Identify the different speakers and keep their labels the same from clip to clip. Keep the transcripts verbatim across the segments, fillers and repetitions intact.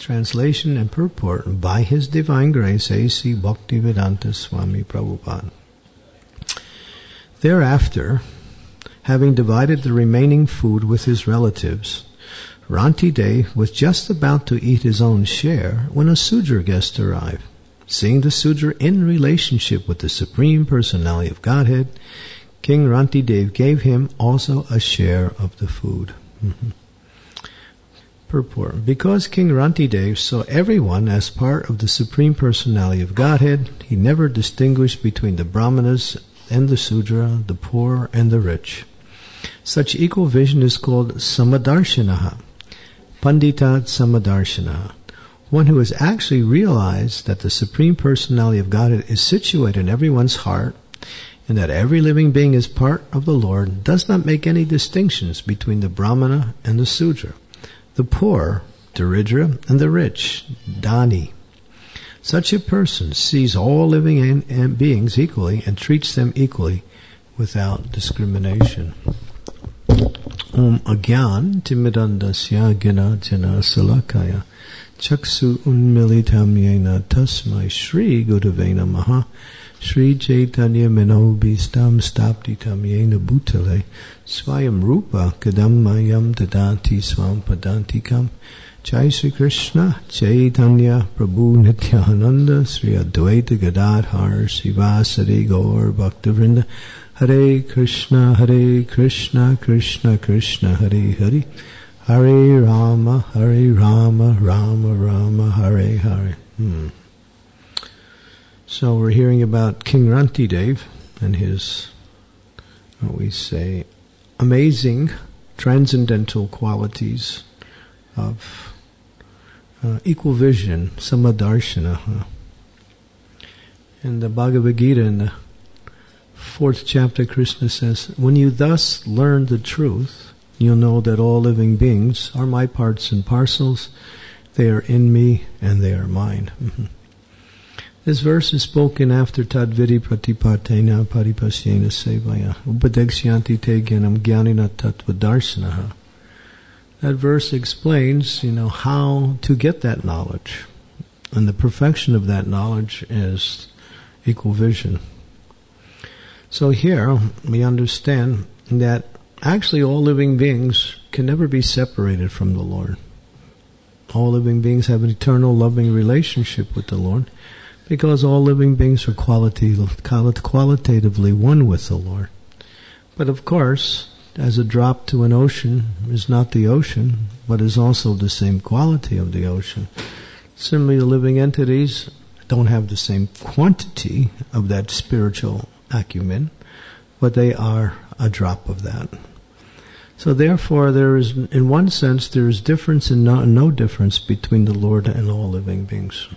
Speaker 1: Translation and purport by His Divine Grace, A C Bhaktivedanta Swami Prabhupada. Thereafter, having divided the remaining food with his relatives, Rantidev was just about to eat his own share when a Sudra guest arrived. Seeing the Sudra in relationship with the Supreme Personality of Godhead, King Rantidev gave him also a share of the food. Mm-hmm. Purport. Because King Rantidev saw everyone as part of the Supreme Personality of Godhead, he never distinguished between the Brahmanas and the Sudra, the poor and the rich. Such equal vision is called Samadarshanaha, Panditat Samadarshanaha. One who has actually realized that the Supreme Personality of Godhead is situated in everyone's heart, and that every living being is part of the Lord, does not make any distinctions between the Brahmana and the Sudra, the poor, Daridra, and the rich, Dani. Such a person sees all living and, and beings equally and treats them equally without discrimination. Om Agyan Timidandasya Gina Jana Salakaya Chaksu Unmilitam Yena Tasmai Shri Gurave Namaha Shri Chaitanya Manobhistam Staptitam Yena Bhutale Swayam Rupa Kadammayam Tadati Swam Padantikam Jai Sri Krishna Chaitanya Prabhu Nityananda Sri Advaita Gadadhar Srivasari Gaur Bhaktavrinda Hare Krishna Hare Krishna Krishna Krishna Hare Hare Hare Rama Hare Rama Rama Rama Hare Hare. Hmm. So we're hearing about King Rantidev and his, what we say, amazing transcendental qualities of uh, equal vision, Samadarshana. Uh, in the Bhagavad Gita, in the fourth chapter, Krishna says, when you thus learn the truth, you'll know that all living beings are my parts and parcels. They are in me and they are mine. Mm-hmm. This verse is spoken after Tadvidi Pratipatena Paripasyena Sevaya Upadekshyanti Te Gyanam Gyanina Tattva Darsanaha. That verse explains, you know, how to get that knowledge. And the perfection of that knowledge is equal vision. So here we understand that actually all living beings can never be separated from the Lord. All living beings have an eternal loving relationship with the Lord, because all living beings are quality, qualitatively one with the Lord. But of course, as a drop to an ocean is not the ocean, but is also the same quality of the ocean. Similarly, the living entities don't have the same quantity of that spiritual acumen, but they are a drop of that. So therefore, there is, in one sense, there is difference and no, no difference between the Lord and all living beings.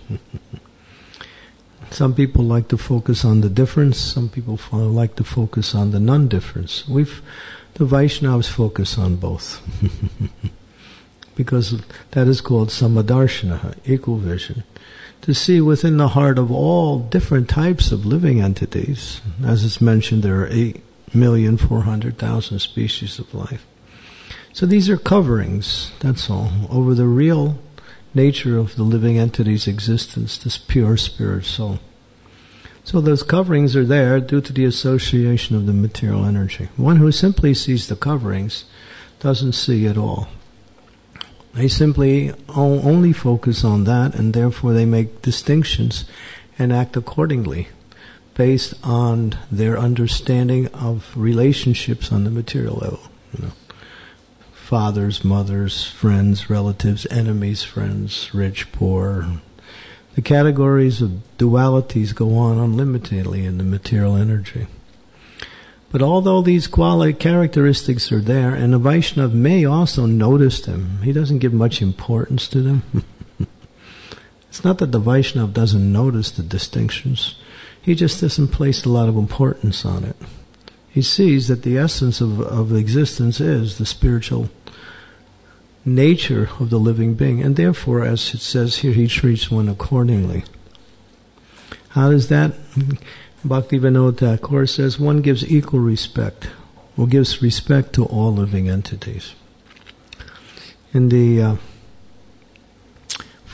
Speaker 1: Some people like to focus on the difference. Some people like to focus on the non-difference. We've, the Vaishnavas focus on both. Because that is called Samadarshana, equal vision. To see within the heart of all different types of living entities. As it's mentioned, there are eight million four hundred thousand species of life. So these are coverings, that's all, over the real nature of the living entity's existence, this pure spirit soul. So those coverings are there due to the association of the material energy. One who simply sees the coverings doesn't see at all. They simply only focus on that, and therefore they make distinctions and act accordingly based on their understanding of relationships on the material level. You know, fathers, mothers, friends, relatives, enemies, friends, rich, poor. The categories of dualities go on unlimitedly in the material energy. But although these quality characteristics are there, and a Vaishnava may also notice them, he doesn't give much importance to them. It's not that the Vaishnava doesn't notice the distinctions. He just doesn't place a lot of importance on it. He sees that the essence of, of existence is the spiritual nature of the living being, and therefore, as it says here, he treats one accordingly. How does that? Bhaktivinoda Thakur says one gives equal respect, or gives respect to all living entities. In the uh,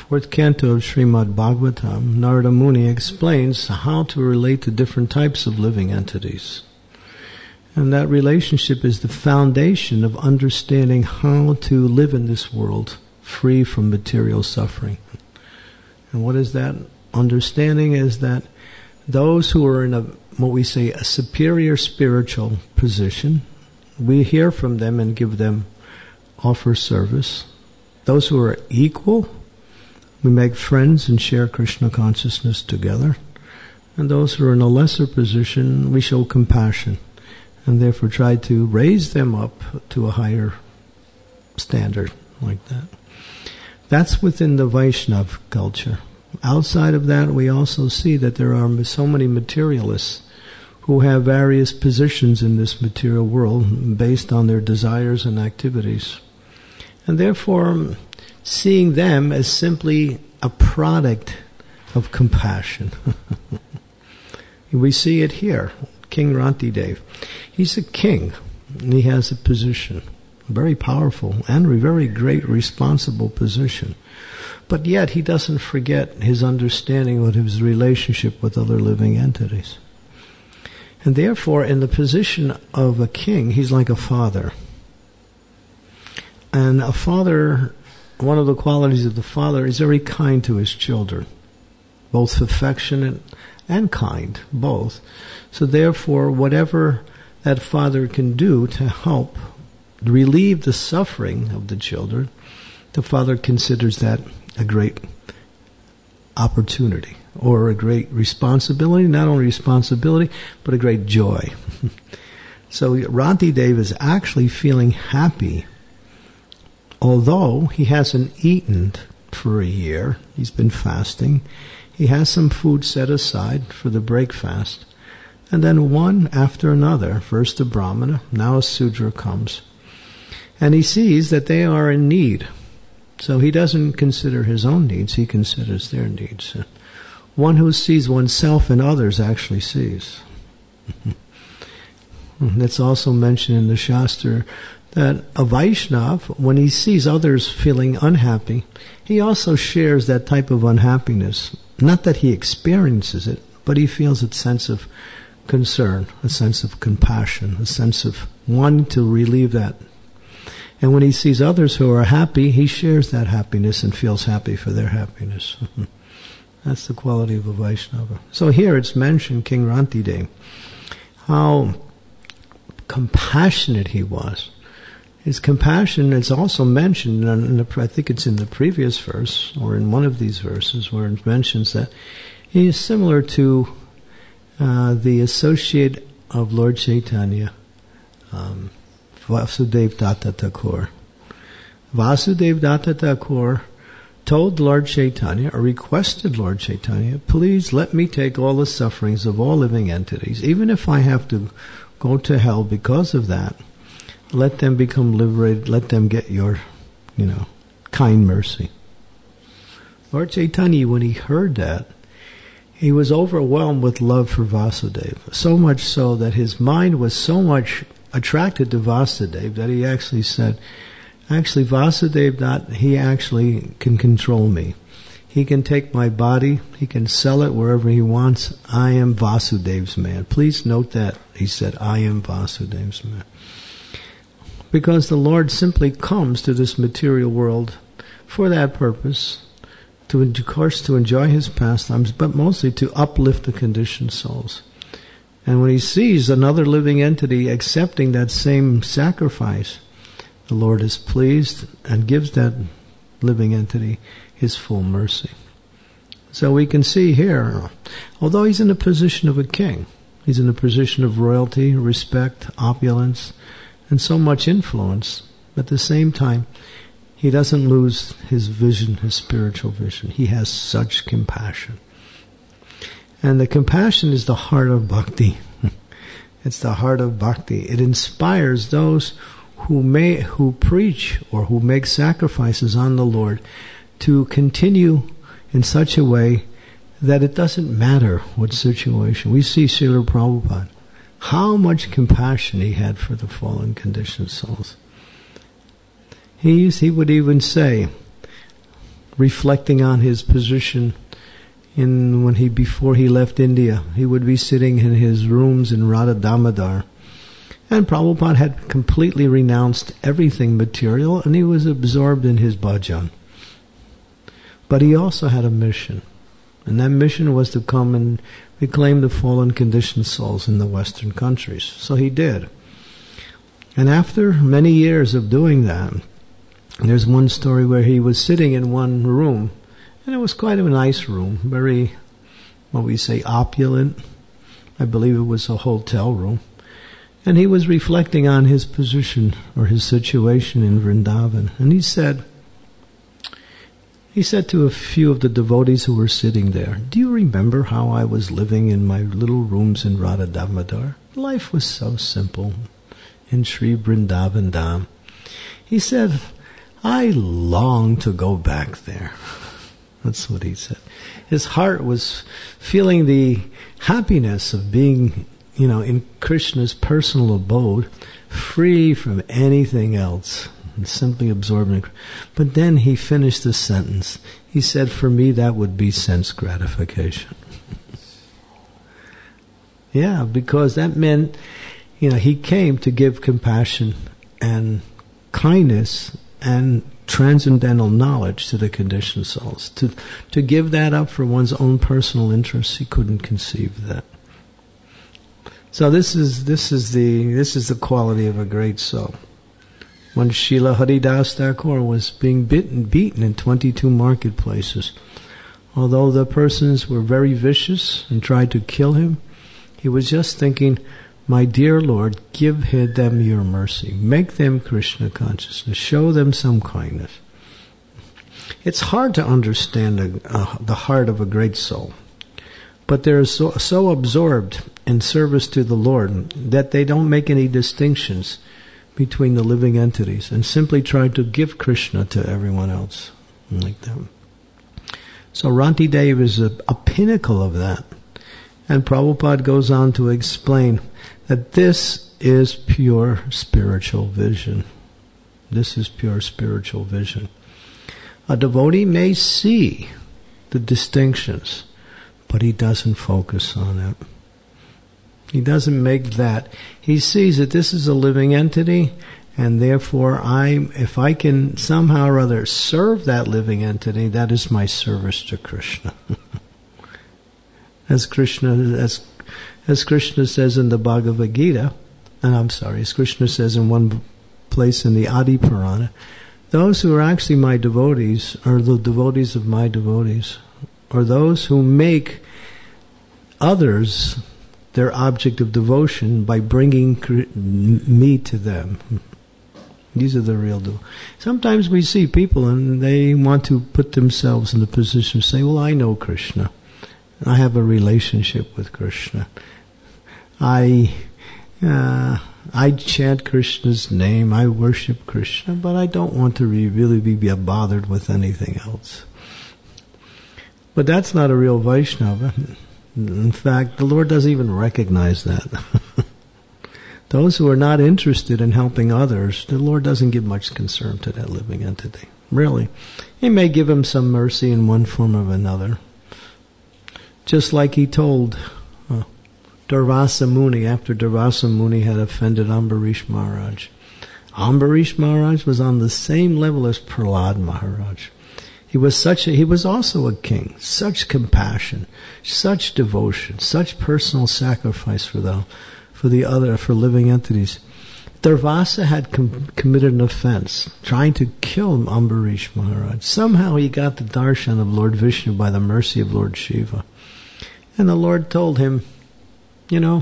Speaker 1: fourth canto of Srimad Bhagavatam, Narada Muni explains how to relate to different types of living entities. And that relationship is the foundation of understanding how to live in this world free from material suffering. And what is that understanding? Is that those who are in a, what we say, a superior spiritual position, we hear from them and give them, offer service. Those who are equal, we make friends and share Krishna consciousness together. And those who are in a lesser position, we show compassion and therefore try to raise them up to a higher standard like that. That's within the Vaishnava culture. Outside of that, we also see that there are so many materialists who have various positions in this material world based on their desires and activities. And therefore, seeing them as simply a product of compassion. We see it here. King Rantidev. He's a king, and he has a position, a very powerful and a very great responsible position. But yet he doesn't forget his understanding of his relationship with other living entities. And therefore, in the position of a king, he's like a father. And a father, one of the qualities of the father is very kind to his children, both affectionate and kind, both. So therefore, whatever that father can do to help relieve the suffering of the children, the father considers that a great opportunity or a great responsibility, not only responsibility, but a great joy. So Rantidev is actually feeling happy. Although he hasn't eaten for a year, he's been fasting, he has some food set aside for the break fast. And then one after another, first a Brahmana, now a Sudra comes. And he sees that they are in need. So he doesn't consider his own needs, he considers their needs. One who sees oneself and others actually sees. That's also mentioned in the Shastra that a Vaishnava, when he sees others feeling unhappy, he also shares that type of unhappiness. Not that he experiences it, but he feels a sense of concern, a sense of compassion, a sense of wanting to relieve that. And when he sees others who are happy, he shares that happiness and feels happy for their happiness. That's the quality of a Vaishnava. So here it's mentioned, King Rantidev, how compassionate he was. His compassion is also mentioned, in the, I think it's in the previous verse, or in one of these verses, where it mentions that he is similar to uh, the associate of Lord Chaitanya, um, Vasudev Datta Thakur. Vasudev Datta Thakur told Lord Chaitanya, or requested Lord Chaitanya, please let me take all the sufferings of all living entities, even if I have to go to hell because of that. Let them become liberated, let them get your, you know, kind mercy. Lord Chaitanya, when he heard that, he was overwhelmed with love for Vasudeva, so much so that his mind was so much attracted to Vasudeva that he actually said, actually Vasudeva, that he actually can control me. He can take my body, he can sell it wherever he wants. I am Vasudev's man. Please note that. He said, I am Vasudev's man. Because the Lord simply comes to this material world for that purpose, to, of course, to enjoy his pastimes, but mostly to uplift the conditioned souls. And when he sees another living entity accepting that same sacrifice, the Lord is pleased and gives that living entity his full mercy. So we can see here, although he's in the position of a king, he's in a position of royalty, respect, opulence, and so much influence, at the same time, he doesn't lose his vision, his spiritual vision. He has such compassion. And the compassion is the heart of bhakti. It's the heart of bhakti. It inspires those who may, who preach or who make sacrifices on the Lord to continue in such a way that it doesn't matter what situation. We see Srila Prabhupada, how much compassion he had for the fallen conditioned souls. He, he would even say, reflecting on his position in when he before he left India. He would be sitting in his rooms in Radha Damodar. And Prabhupada had completely renounced everything material, and he was absorbed in his bhajan. But he also had a mission. And that mission was to come and reclaim the fallen conditioned souls in the Western countries. So he did. And after many years of doing that, there's one story where he was sitting in one room, and it was quite a nice room, very, what we say, opulent. I believe it was a hotel room. And he was reflecting on his position or his situation in Vrindavan. And he said, he said to a few of the devotees who were sitting there, "Do you remember how I was living in my little rooms in Radha Damodar? Life was so simple in Sri Vrindavan Dham." He said, "I long to go back there." That's what he said. His heart was feeling the happiness of being, you know, in Krishna's personal abode, free from anything else, and simply absorbing. But then he finished the sentence. He said, "For me, that would be sense gratification." Yeah, because that meant, you know, he came to give compassion and kindness and transcendental knowledge to the conditioned souls. To to give that up for one's own personal interests, he couldn't conceive that. So this is this is the this is the quality of a great soul. When Srila Haridas Thakur was being bitten, beaten in twenty-two marketplaces, although the persons were very vicious and tried to kill him, he was just thinking, "My dear Lord, give them your mercy. Make them Krishna consciousness. Show them some kindness." It's hard to understand a, uh, the heart of a great soul, but they're so, so absorbed in service to the Lord that they don't make any distinctions between the living entities and simply try to give Krishna to everyone else like them. So Ranti Dev is a, a pinnacle of that. And Prabhupada goes on to explain that this is pure spiritual vision. This is pure spiritual vision. A devotee may see the distinctions, but he doesn't focus on it. He doesn't make that. He sees that this is a living entity, and therefore I, if I can somehow or other serve that living entity, that is my service to Krishna. As Krishna, as as Krishna says in the Bhagavad Gita, and I'm sorry, as Krishna says in one place in the Adi Purana, those who are actually my devotees are the devotees of my devotees, or those who make others their object of devotion by bringing me to them. These are the real devotees. Sometimes we see people and they want to put themselves in the position of saying, "Well, I know Krishna. I have a relationship with Krishna. I uh, I chant Krishna's name. I worship Krishna, but I don't want to re- really be bothered with anything else." But that's not a real Vaishnava. In fact, the Lord doesn't even recognize that. Those who are not interested in helping others, the Lord doesn't give much concern to that living entity. Really. He may give him some mercy in one form or another. Just like he told uh, Durvasa Muni after Durvasa Muni had offended Ambarish Maharaj. Ambarish Maharaj was on the same level as Prahlad Maharaj. He was such a, he was also a king, such compassion, such devotion, such personal sacrifice for the, for the other, for living entities. Durvasa had com- committed an offense, trying to kill Ambarish Maharaj. Somehow he got the darshan of Lord Vishnu by the mercy of Lord Shiva. And the Lord told him, you know,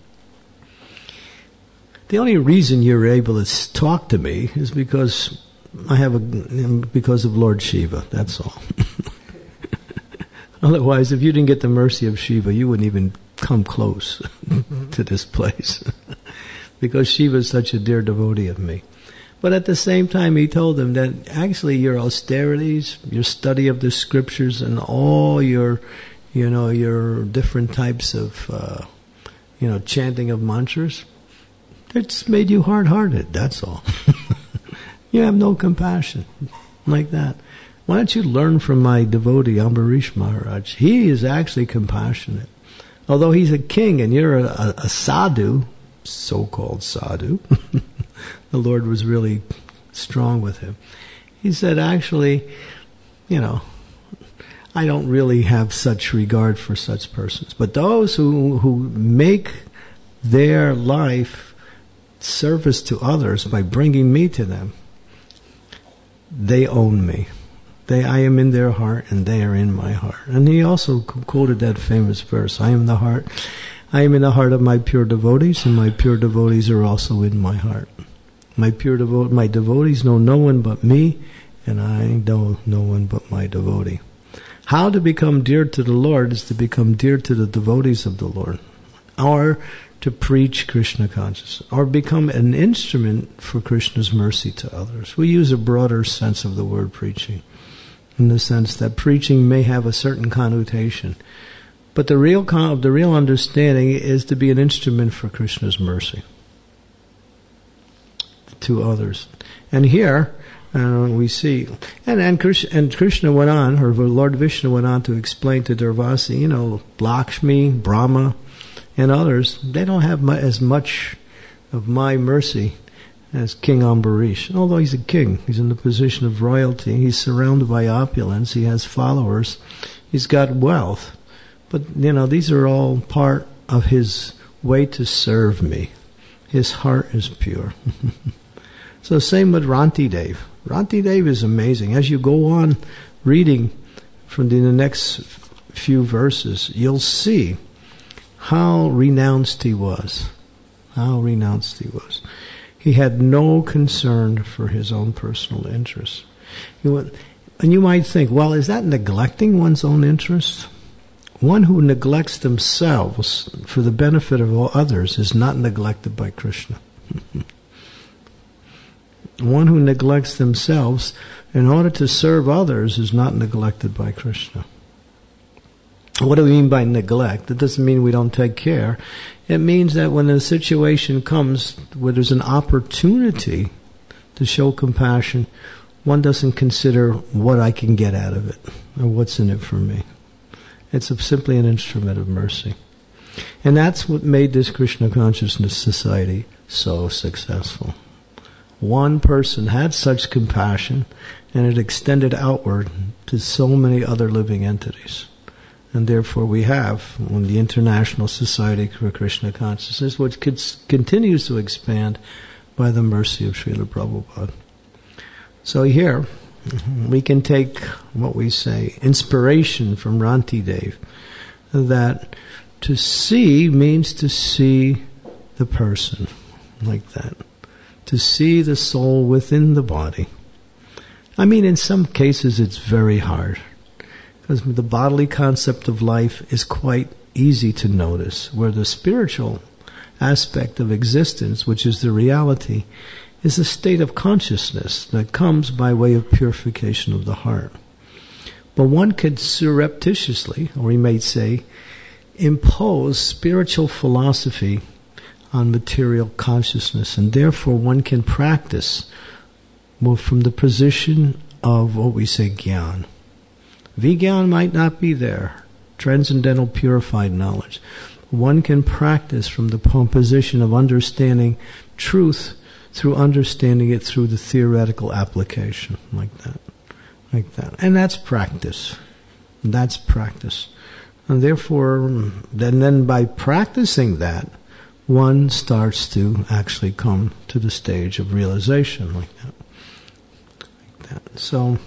Speaker 1: the only reason you're able to talk to me is because I have a, because of Lord Shiva, that's all. Otherwise, if you didn't get the mercy of Shiva, you wouldn't even come close to this place. Because Shiva is such a dear devotee of me. But at the same time, he told them that actually your austerities, your study of the scriptures, and all your, you know, your different types of, uh, you know, chanting of mantras, it's made you hard-hearted, that's all. You have no compassion, like that. Why don't you learn from my devotee, Ambarish Maharaj? He is actually compassionate. Although he's a king and you're a, a, a sadhu, so-called sadhu, the Lord was really strong with him. He said, actually, you know, I don't really have such regard for such persons. But those who, who make their life service to others by bringing me to them, they own me. They, I am in their heart and they are in my heart. And he also quoted that famous verse, I am the heart, I am in the heart of my pure devotees, and my pure devotees are also in my heart. My pure devo- my devotees know no one but me, and I know no one but my devotee. How to become dear to the Lord is to become dear to the devotees of the Lord, or to preach Krishna consciousness, or become an instrument for Krishna's mercy to others. We use a broader sense of the word preaching, in the sense that preaching may have a certain connotation, but the real con- the real understanding is to be an instrument for Krishna's mercy to others. And here, Uh, we see, and and Krishna, and Krishna went on, or Lord Vishnu went on to explain to Durvasi, you know, Lakshmi, Brahma, and others, they don't have mu- as much of my mercy as King Ambarish. Although he's a king, he's in the position of royalty, he's surrounded by opulence, he has followers, he's got wealth. But, you know, these are all part of his way to serve me. His heart is pure. So same with Rantidev. Rantidev is amazing. As you go on reading from the, the next few verses, you'll see how renounced he was. How renounced he was. He had no concern for his own personal interests. He went, and you might think, well, is that neglecting one's own interests? One who neglects themselves for the benefit of all others is not neglected by Krishna. One who neglects themselves in order to serve others is not neglected by Krishna. What do we mean by neglect? It doesn't mean we don't take care. It means that when a situation comes where there's an opportunity to show compassion, one doesn't consider what I can get out of it or what's in it for me. It's a, simply an instrument of mercy. And that's what made this Krishna Consciousness Society so successful. One person had such compassion, and it extended outward to so many other living entities. And therefore we have the International Society for Krishna Consciousness, which continues to expand by the mercy of Srila Prabhupada. So here, we can take what we say, inspiration from Rantidev, that to see means to see the person, like that. To see the soul within the body. I mean, in some cases it's very hard, because the bodily concept of life is quite easy to notice, where the spiritual aspect of existence, which is the reality, is a state of consciousness that comes by way of purification of the heart. But one could surreptitiously, or we may say, impose spiritual philosophy on material consciousness, and therefore one can practice more from the position of what we say Gyan. Vigyan might not be there, transcendental purified knowledge. One can practice from the position of understanding truth through understanding it through the theoretical application, like that, like that, and that's practice. That's practice, and therefore, then then by practicing that, one starts to actually come to the stage of realization, like that. Like that. So,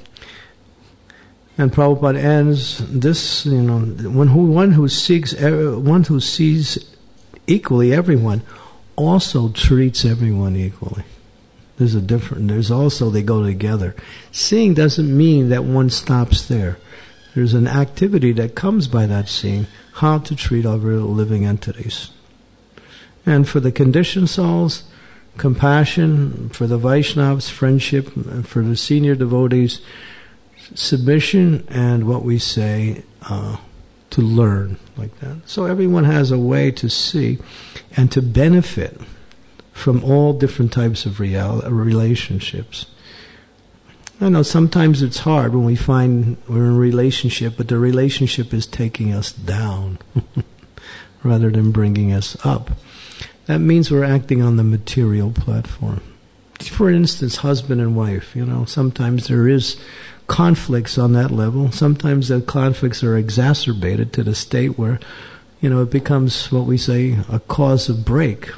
Speaker 1: and Prabhupada ends this, you know, when who, one who seeks, one who sees equally everyone, also treats everyone equally. There's a different. There's also they go together. Seeing doesn't mean that one stops there. There's an activity that comes by that seeing, how to treat other living entities. And for the conditioned souls, compassion. For the Vaishnavas, friendship. And for the senior devotees, submission and what we say, uh, to learn, like that. So everyone has a way to see and to benefit from all different types of real, relationships. I know sometimes it's hard when we find we're in a relationship, but the relationship is taking us down rather than bringing us up. That means we're acting on the material platform. For instance, husband and wife, you know, sometimes there is conflicts on that level. Sometimes the conflicts are exacerbated to the state where, you know, it becomes what we say a cause of break.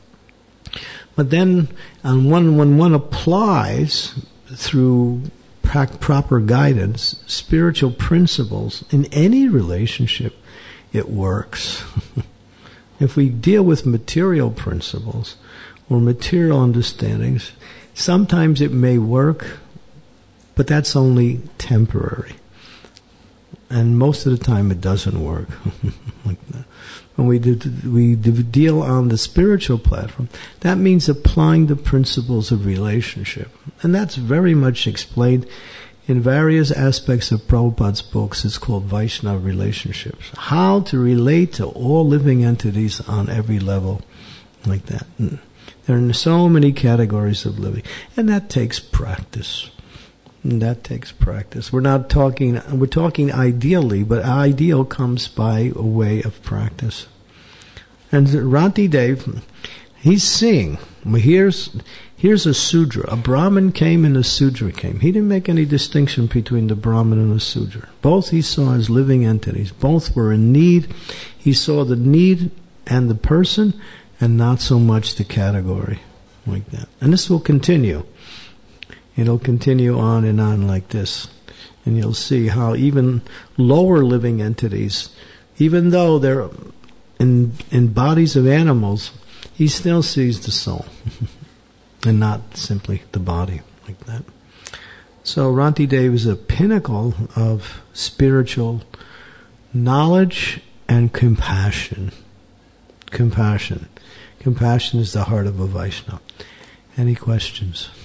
Speaker 1: But then, on one, when one applies through proper guidance, spiritual principles in any relationship, it works. If we deal with material principles or material understandings, sometimes it may work, but that's only temporary. And most of the time it doesn't work. Like that. When we, do, we do deal on the spiritual platform, that means applying the principles of relationship. And that's very much explained in various aspects of Prabhupada's books. It's called Vaishnava relationships. How to relate to all living entities on every level, like that. There are so many categories of living, and that takes practice. And that takes practice. We're not talking, we're talking ideally, but ideal comes by a way of practice. And Ranti Dev, he's seeing, here's, here's a Sudra. A Brahmin came and a Sudra came. He didn't make any distinction between the Brahmin and the Sudra. Both he saw as living entities. Both were in need. He saw the need and the person, and not so much the category, like that. And this will continue. It'll continue on and on like this. And you'll see how even lower living entities, even though they're in in bodies of animals, he still sees the soul. And not simply the body, like that. So Ranti Dev is a pinnacle of spiritual knowledge and compassion. Compassion. Compassion is the heart of a Vaishnava. Any questions?